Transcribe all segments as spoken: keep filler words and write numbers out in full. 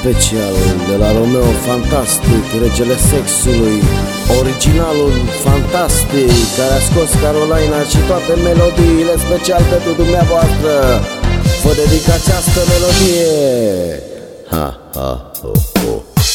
special de la Romeo Fantastic, regele sexului, originalul fantastic, care a scos Carolina și toate melodiile special pentru dumneavoastră. Vă dedic această melodie. Ha, ha, ho, ho.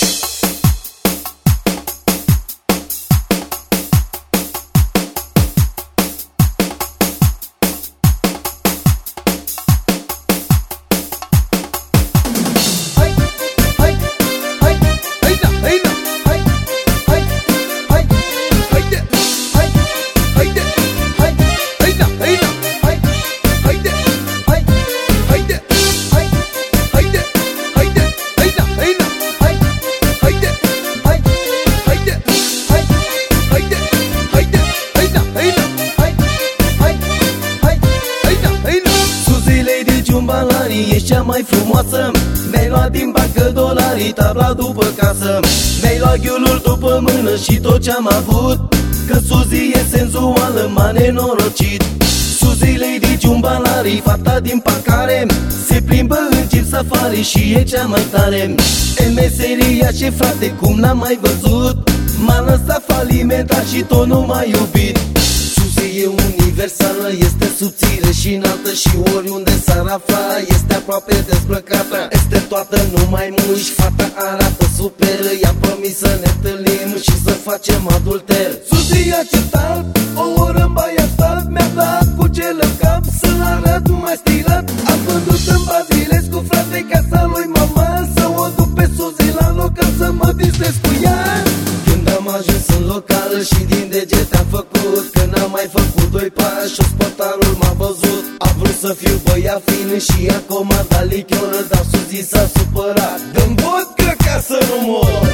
Ești cea mai frumoasă, mi-ai luat din bancă dolarii, tabla după casă, mi-ai luat ghiulul după mână și tot ce-am avut. Că Suzy e senzuală, m-a nenorocit. Suzy Lady Jumbalari, fata din parcare, se plimbă în jeep safari și e cea mai tare. E meseria și frate, cum n-am mai văzut, m-a lăsat falimentar și tot nu m-a iubit. Suzy e universală, este subțire și înaltă și oriunde s-ar afla este aproape dezbrăcată. Este toată numai mușchi, fata arată super, i-am promis să ne întâlnim și să facem adulter. Suzy a certat o oră în Baiatat, mi-a dat cu gel în cap să-l arăt mai stilat. Am vândut în Bazilescu, frate, casa lui mama, să o duc pe Suzy la local să mă distrez cu ea. Când am ajuns în local și din degete am făcut, că n-am mai făcut doi pași, ospătarul m-a văzut. A vrut să fiu băiat fin și a comandat lichioră, dar Suzy s-a supărat. Dă-mi vodcă ca să nu mor.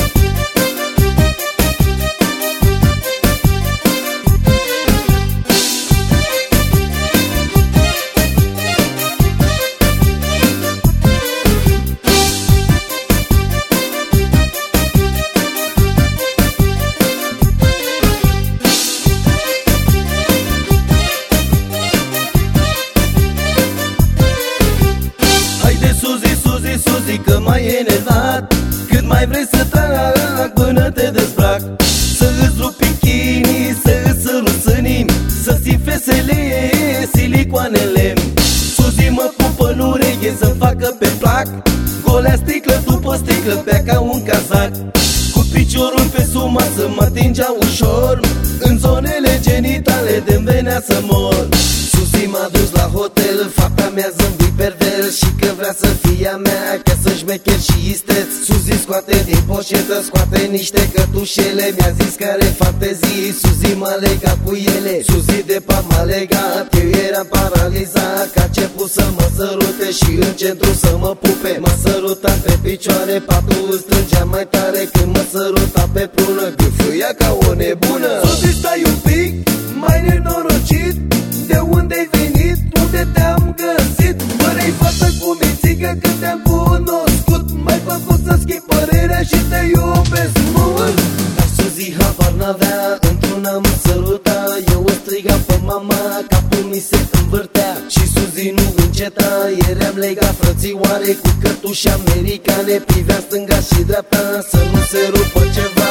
Suzy, că m-ai enervat, cât mai vrei să trag până te dezbrac. Să îți rup bikini, să îți sărut sânii, să ții fesele, silicoanele. Suzy mă pupă în ureche să-mi facă pe plac, golea sticlă după sticlă, bea ca un cazac. Cu piciorul pe suma să mă atingea ușor, în zonele genitale de-mi venea să mor. Suzy m-a dus la hotel, fata mea zâmbi pervers și că vrea să fie a mea, că să șmecher și isteț. Suzy scoate din poșetă, scoate niște cătușele, mi-a zis care fantezii, Suzy m-a legat cu ele. Suzy de pat m-a legat, eu eram paralizat, că a început să mă sărute și în centru să mă pupe. M-a sărutat pe picioare, patul îl strângea mai tare, când mă săruta pe prună, gâfâia ca o nebună. Suzy, stai un pic, mai nenorocit, de unde-ai venit, unde te-am găsit? Părei fată cu mințică când te-am cunoscut, m-ai făcut să schimb părerea și te iubesc mult. Dar Suzy habar n-avea, într-una mă săruta, eu o striga pe mama, capul mi se învârtea și Suzy nu înceta. Eram legat frățioare cu cătuși americane, privea stânga și dreapta să nu se rupă ceva.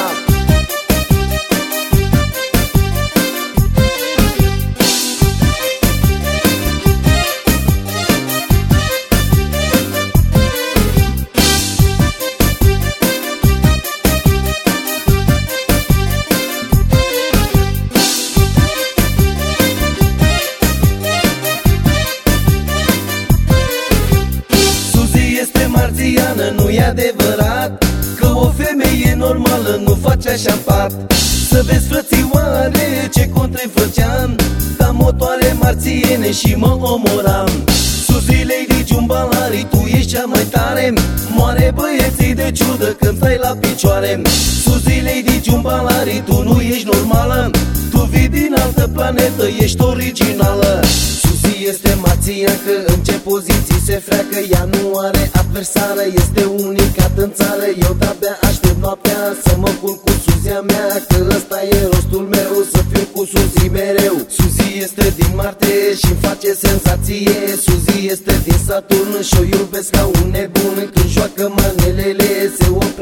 Nu-i adevărat că o femeie normală nu face așa în pat. Să vezi, frățioare, ce contrei făceam, ca motoare marțiene și mă omoram. Suzy Lady Jumbalari, tu ești cea mai tare, moare băieții de ciudă când stai la picioare. Suzy Lady Jumbalari, tu nu ești normală, tu vii din altă planetă, ești originală. Suzy este marțiancă, în ce poziții se freacă, ea nu are adversară, este unicat în țară. Eu de-abia aștept noaptea să mă culc cu Suzy-a mea, că ăsta e rostul meu, să fiu cu Suzy mereu. Suzy este din Marte și-mi face senzație, Suzy este din Saturn și-o iubesc ca un nebun, când joacă manelele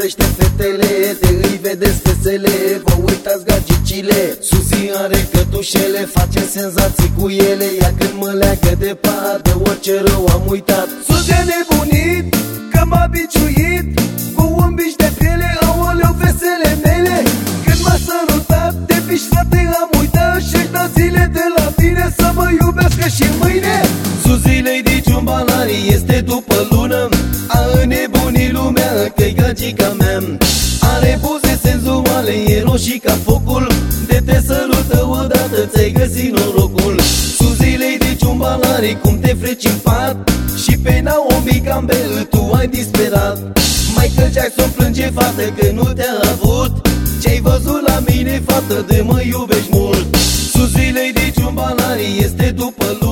oprește fetele, de îi vedeți fesele, vă uitați gagicile. Suzi are cătușele, face senzații cu ele, ea când mă leagă de pat, de orice rău am uitat. Suzi a nebunit, că m-a biciuit, cu un bici de piele, aoleu fesele mele. Când m-a sărutat, de bici frate am uitat, și-și da zile de la mine să mă iubească și mâine. Suzi Lady Ciumbalari este după lună, a înnebunit lumea că-i gagica mea. Are buze senzuale, e roșii ca focul, de te sărută odată ți-ai găsit norocul. Suzi Lady Ciumbalari, cum te freci în pat, și pe Naomi Campbell tu ai disperat. Michael Jackson plânge, fată, că nu te-a avut, ce-ai văzut la mine, fată, de mă iubești mult. Suzi Lady Ciumbalari este după lună,